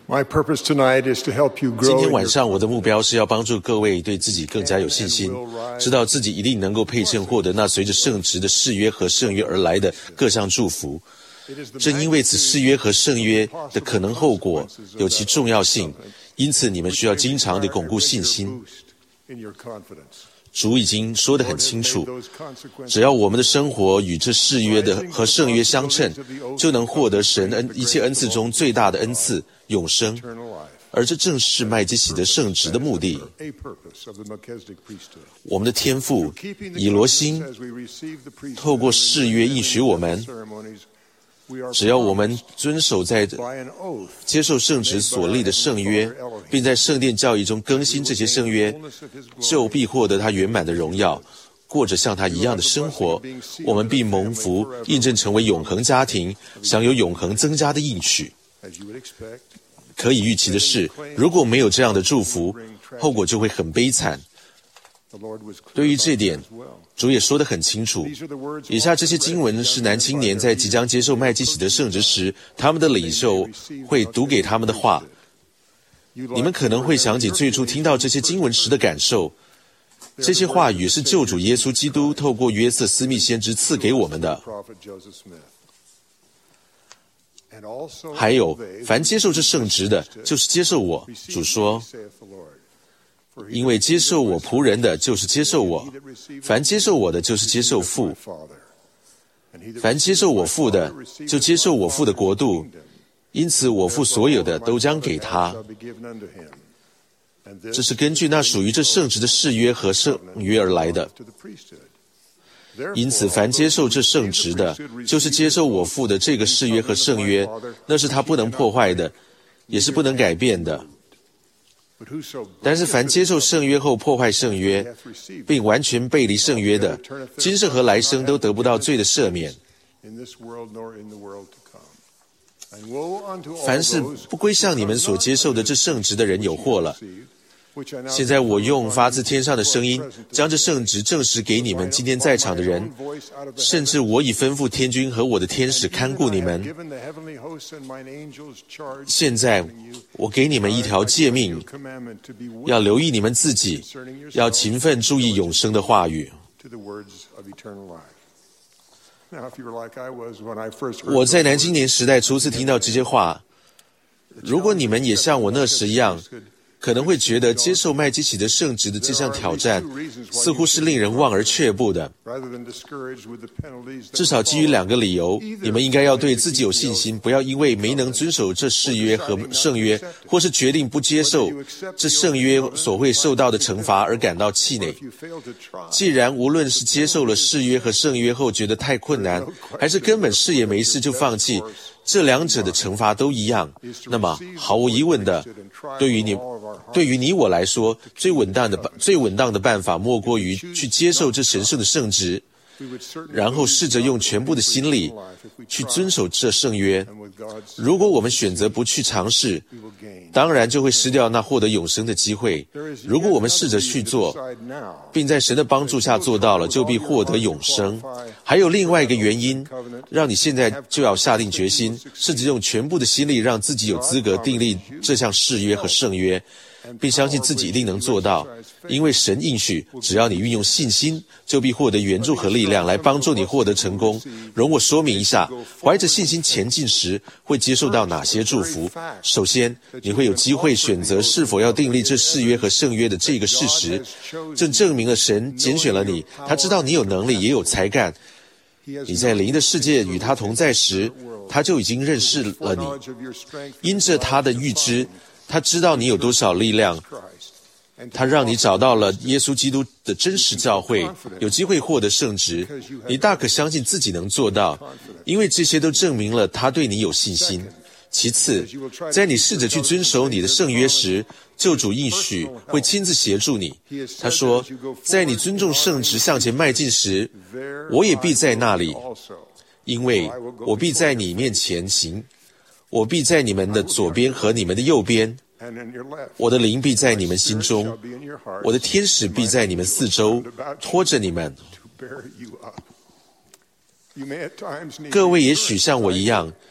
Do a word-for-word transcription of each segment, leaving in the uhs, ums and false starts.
My purpose tonight is to help you grow. 今天晚上我的目标是要帮助各位对自己更加有信心，知道自己一定能够配称获得那随着圣职的誓约和圣约而来的各项祝福。正因为此誓约和圣约的可能后果有其重要性，因此你们需要经常地巩固信心。主已经说得很清楚，只要我们的生活与这誓约的和圣约相称，就能获得神恩一切恩赐中最大的恩赐永生，而这正是麦基洗德圣职的目的。我们的天父以罗星透过誓约应许我们，只要我们遵守在接受圣职所立的圣约，并在圣殿教义中更新这些圣约，就必获得他圆满的荣耀，过着像他一样的生活。我们必蒙福，印证成为永恒家庭，享有永恒增加的应许。可以预期的是，如果没有这样的祝福，后果就会很悲惨。对于这点，主也说得很清楚。以下这些经文是男青年在即将接受麦基洗德圣职时，他们的领袖会读给他们的话。你们可能会想起最初听到这些经文时的感受。这些话语是救主耶稣基督透过约瑟斯密先知赐给我们的。还有，凡接受这圣职的，就是接受我。主说，因为接受我仆人的，就是接受我；凡接受我的，就是接受父；凡接受我父的，就接受我父的国度。因此，我父所有的都将给他。这是根据那属于这圣职的誓约和圣约而来的。因此，凡接受这圣职的，就是接受我父的这个誓约和圣约，那是他不能破坏的，也是不能改变的。但是凡接受圣约后破坏圣约，并完全背离圣约的，今生和来生都得不到罪的赦免。凡是不归向你们所接受的这圣职的人有祸了。现在我用发自天上的声音，将这圣职证实给你们今天在场的人，甚至我已吩咐天军和我的天使看顾你们。现在我给你们一条诫命，要留意你们自己，要勤奋注意永生的话语。我在南青年时代初次听到这些话，如果你们也像我那时一样，可能会觉得接受麦基洗德圣职的这项挑战似乎是令人望而却步的。至少基于两个理由，你们应该要对自己有信心，不要因为没能遵守这誓约和圣约，或是决定不接受这圣约所会受到的惩罚而感到气馁。既然无论是接受了誓约和圣约后觉得太困难，还是根本试也没试就放弃，这两者的惩罚都一样，那么毫无疑问的，对于你对于你我来说，最稳当的最稳当的办法莫过于去接受这神圣的圣职，然后试着用全部的心力去遵守这圣约。如果我们选择不去尝试，当然就会失掉那获得永生的机会。如果我们试着去做，并在神的帮助下做到了，就必获得永生。还有另外一个原因，让你现在就要下定决心，甚至用全部的心力让自己有资格订立这项誓约和圣约，并相信自己一定能做到。因为神应许，只要你运用信心，就必获得援助和力量来帮助你获得成功。容我说明一下，怀着信心前进时会接受到哪些祝福。首先，你会有机会选择是否要订立这誓约和圣约的这个事实，正证明了神拣选了你，他知道你有能力也有才干。你在灵的世界与他同在时，他就已经认识了你。因着他的预知，他知道你有多少力量，他让你找到了耶稣基督的真实教会，有机会获得圣职。你大可相信自己能做到，因为这些都证明了他对你有信心。其次，在你试着去遵守你的圣约时，救主应许会亲自协助你。他说，在你尊重圣职向前迈进时，我也必在那里，因为我必在你面前行，我必在你们的左边和你们的右边，我的灵必在你们心中，我的天使必在你们四周，拖着你们。各位也许像我一样，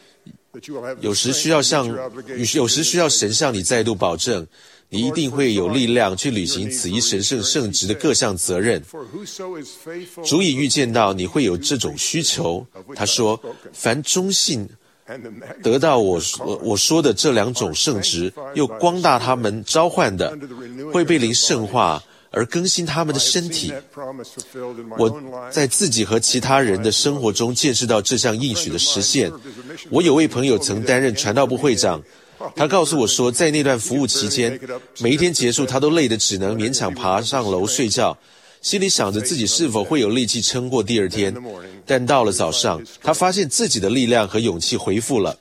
有时需要向，有时需要神向你再度保证，你一定会有力量去履行此一神圣圣职的各项责任。主已预见到你会有这种需求。他说，凡忠信得到我我说的这两种圣职，又光大他们召唤的，会被灵圣化而更新他们的身体。我在自己和其他人的生活中见识到这项应许的实现。我有位朋友曾担任传道部会长，他告诉我说，在那段服务期间，每一天结束他都累得只能勉强爬上楼睡觉，心里想着自己是否会有力气撑过第二天。但到了早上，他发现自己的力量和勇气恢复了。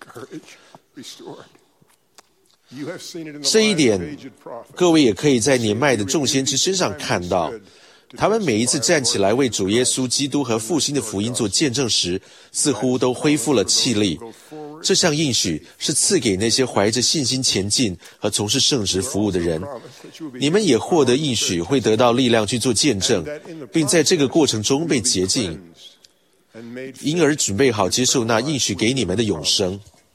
这一点各位也可以在年迈的众先知身上看到，他们每一次站起来为主耶稣基督和复兴的福音做见证时，似乎都恢复了气力。这项应许是赐给那些怀着信心前进和从事圣职服务的人。你们也获得应许，会得到力量去做见证，并在这个过程中被洁净，因而准备好接受那应许给你们的永生。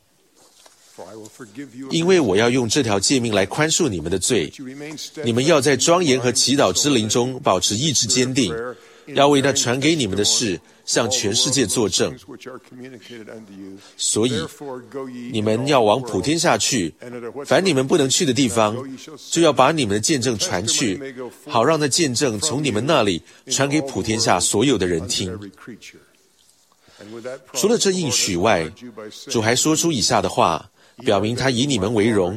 因为我要用这条诫命来宽恕你们的罪，你们要在庄严和祈祷之灵中保持意志坚定，要为那传给你们的事向全世界作证。所以你们要往普天下去，凡你们不能去的地方，就要把你们的见证传去，好让那见证从你们那里传给普天下所有的人听。除了这应许外，主还说出以下的话，表明他以你们为荣。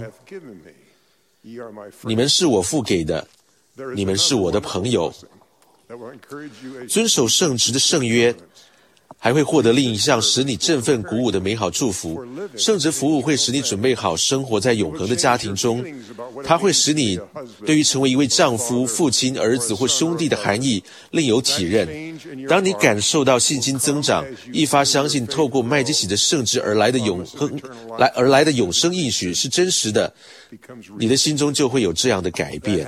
你们是我父给的，你们是我的朋友。遵守圣职的圣约，还会获得另一项使你振奋鼓舞的美好祝福。圣职服务会使你准备好生活在永恒的家庭中，它会使你对于成为一位丈夫、父亲、儿子或兄弟的含义另有体认。当你感受到信心增长，一发相信透过麦基洗的圣职而来的永恒来而来的永生应许是真实的，你的心中就会有这样的改变。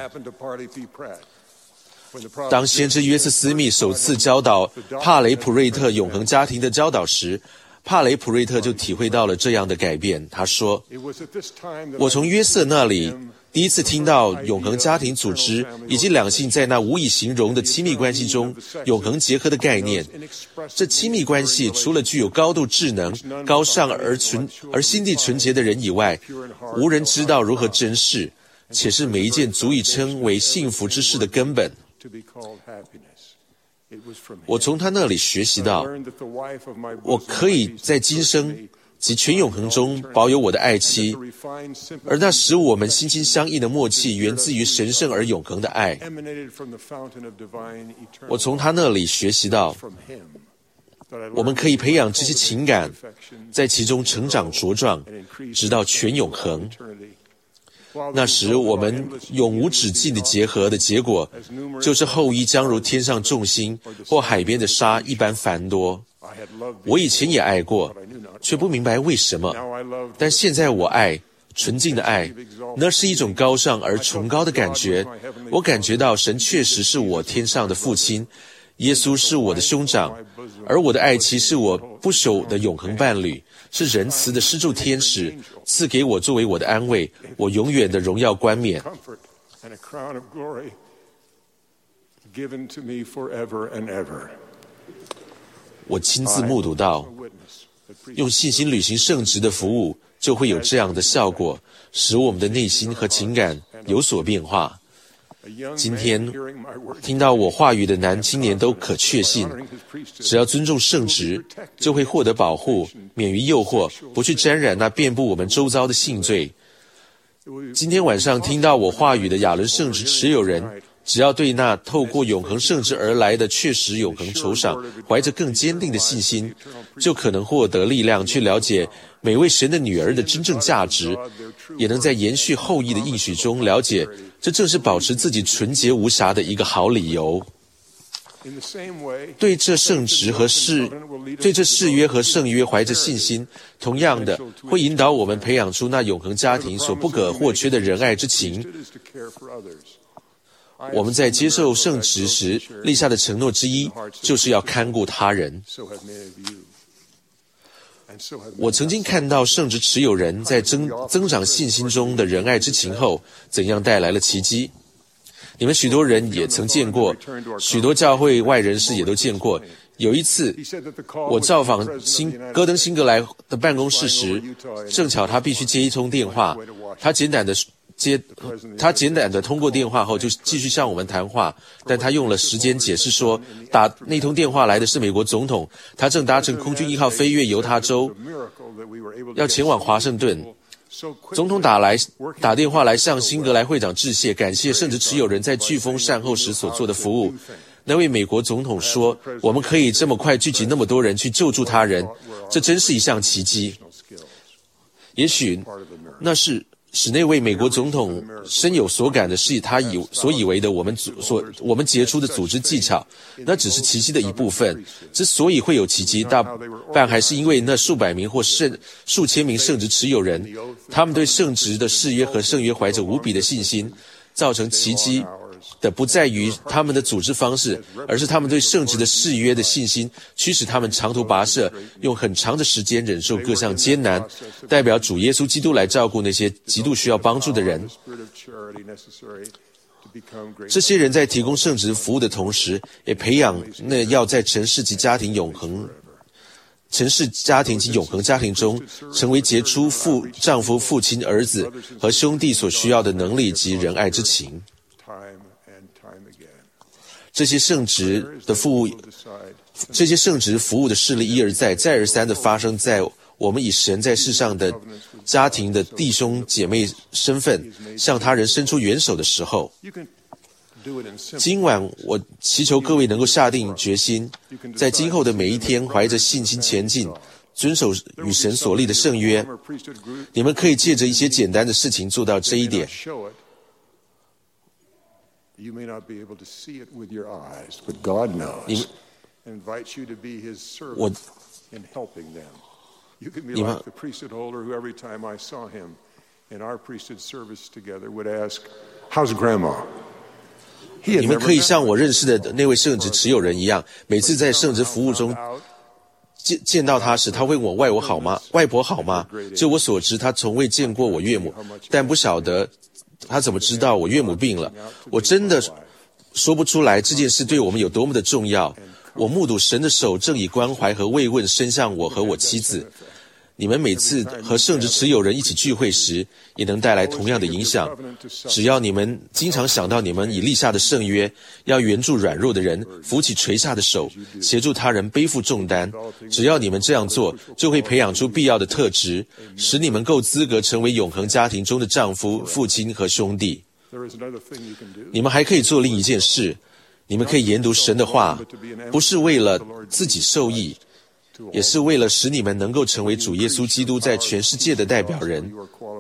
当先知约瑟斯密首次教导帕雷普瑞特永恒家庭的教导时，帕雷普瑞特就体会到了这样的改变。他说，我从约瑟那里第一次听到永恒家庭组织以及两性在那无以形容的亲密关系中永恒结合的概念。这亲密关系除了具有高度智能、高尚而纯而心地纯洁的人以外，无人知道如何珍视，且是每一件足以称为幸福之事的根本。我从他那里学习到，我可以在今生及全永恒中保有我的爱妻，而那使我们心心相印的默契源自于神圣而永恒的爱。我从他那里学习到，我们可以培养这些情感，在其中成长茁壮，直到全永恒。那时我们永无止境的结合的结果，就是后裔将如天上众星或海边的沙一般繁多。我以前也爱过，却不明白为什么，但现在我爱，纯净的爱，那是一种高尚而崇高的感觉。我感觉到神确实是我天上的父亲，耶稣是我的兄长，而我的爱妻是我不朽的永恒伴侣，是仁慈的施助天使，赐给我作为我的安慰，我永远的荣耀冠冕。我亲自目睹到，用信心履行圣职的服务，就会有这样的效果，使我们的内心和情感有所变化。今天听到我话语的男青年都可确信，只要尊重圣职，就会获得保护，免于诱惑，不去沾染那遍布我们周遭的性罪。今天晚上听到我话语的亚伦圣职持有人，只要对那透过永恒圣职而来的确实永恒酬赏怀着更坚定的信心，就可能获得力量去了解每位神的女儿的真正价值，也能在延续后裔的应许中了解，这正是保持自己纯洁无瑕的一个好理由。对这圣职和誓，对这誓约和圣约怀着信心，同样的会引导我们培养出那永恒家庭所不可或缺的仁爱之情。我们在接受圣职时立下的承诺之一，就是要看顾他人。 我曾经看到圣职持有人在增增长信心中的仁爱之情后，怎样带来了奇迹。你们许多人也曾见过，许多教会外人士也都见过。有一次，我造访辛戈登辛格莱的办公室时，正巧他必须接一通电话。他简短的接，他简短的通过电话后就继续向我们谈话，但他用了时间解释说，打那通电话来的是美国总统，他正搭乘空军一号飞越犹他州，要前往华盛顿。总统打来打电话来向辛格莱会长致谢，感谢圣职持有人在飓风善后时所做的服务。那位美国总统说，我们可以这么快聚集那么多人去救助他人，这真是一项奇迹。也许那是使那位美国总统深有所感的是他以所以为的我们所我们杰出的组织技巧，那只是奇迹的一部分。之所以会有奇迹，大半还是因为那数百名或甚数千名圣职持有人，他们对圣职的誓约和圣约怀着无比的信心。造成奇迹的不在于他们的组织方式，而是他们对圣职的誓约的信心，驱使他们长途跋涉，用很长的时间忍受各项艰难，代表主耶稣基督来照顾那些极度需要帮助的人。这些人在提供圣职服务的同时，也培养那要在城市及家庭永恒城市家庭及永恒家庭中成为杰出父丈夫、父亲、儿子和兄弟所需要的能力及仁爱之情。这些圣职的服务，这些圣职服务的事例一而再、再而三地发生在我们以神在世上的家庭的弟兄姐妹身份向他人伸出援手的时候。今晚我祈求各位能够下定决心，在今后的每一天怀着信心前进，遵守与神所立的圣约。你们可以借着一些简单的事情做到这一点。 You may not be able to see it with your eyes, but God knows and invites you to be His servant in helping them. You can be like the priesthood holder who every time I saw him in our priesthood service together would ask, "How's Grandma?" 你们可以像我认识的那位圣职持有人一样，每次在圣职服务中见见到他时，他会问我外我好吗？外婆好吗？就我所知，他从未见过我岳母，但不晓得他怎么知道我岳母病了。我真的说不出来这件事对我们有多么的重要。我目睹神的手正以关怀和慰问伸向我和我妻子。你们每次和圣职持有人一起聚会时，也能带来同样的影响。只要你们经常想到你们已立下的圣约，要援助软弱的人，扶起垂下的手，协助他人背负重担。只要你们这样做，就会培养出必要的特质，使你们够资格成为永恒家庭中的丈夫、父亲和兄弟。你们还可以做另一件事，你们可以研读神的话，不是为了自己受益，也是为了使你们能够成为主耶稣基督在全世界的代表人。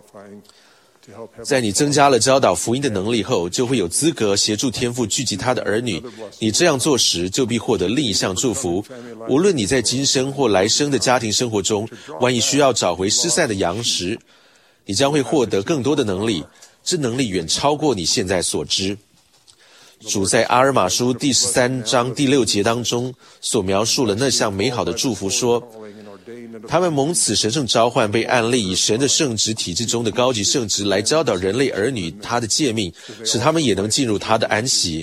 在你增加了教导福音的能力后，就会有资格协助天父聚集他的儿女。你这样做时，就必获得另一项祝福。无论你在今生或来生的家庭生活中，万一需要找回失散的羊时，你将会获得更多的能力，这能力远超过你现在所知。主在阿尔玛书第十三章第六节当中所描述了那项美好的祝福，说他们蒙此神圣召唤，被按立以神的圣职体制中的高级圣职来教导人类儿女他的诫命，使他们也能进入他的安息。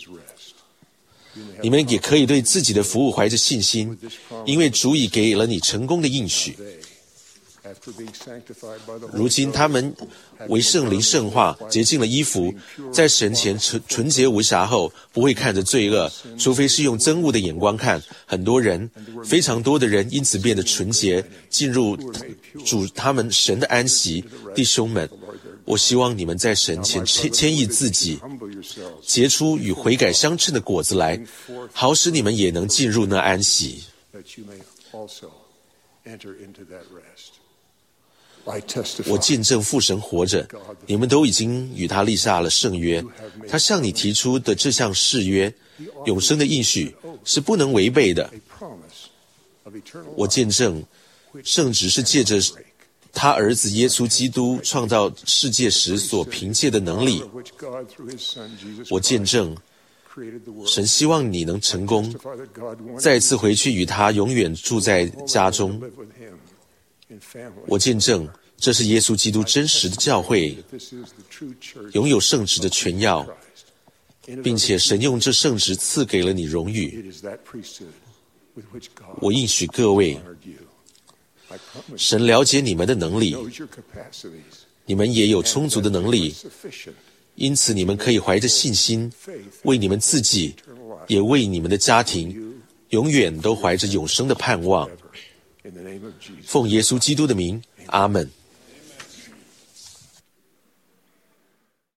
你们也可以对自己的服务怀着信心，因为主已给了你成功的应许。如今他们为圣灵圣化，洁净了衣服，在神前纯纯洁无瑕后，不会看着罪恶，除非是用憎恶的眼光看。很多人，非常多的人因此变得纯洁，进入主他们神的安息。弟兄们，我希望你们在神前谦抑自己，结出与悔改相称的果子来，好使你们也能进入那安息。我见证父神活着，你们都已经与他立下了圣约。他向你提出的这项誓约，永生的应许，是不能违背的。我见证圣职是借着他儿子耶稣基督创造世界时所凭借的能力。我见证神希望你能成功，再次回去与他永远住在家中。我见证，这是耶稣基督真实的教会，拥有圣职的全要，并且神用这圣职赐给了你荣誉。我应许各位，神了解你们的能力，你们也有充足的能力，因此你们可以怀着信心，为你们自己，也为你们的家庭，永远都怀着永生的盼望。奉耶稣基督的名，阿们。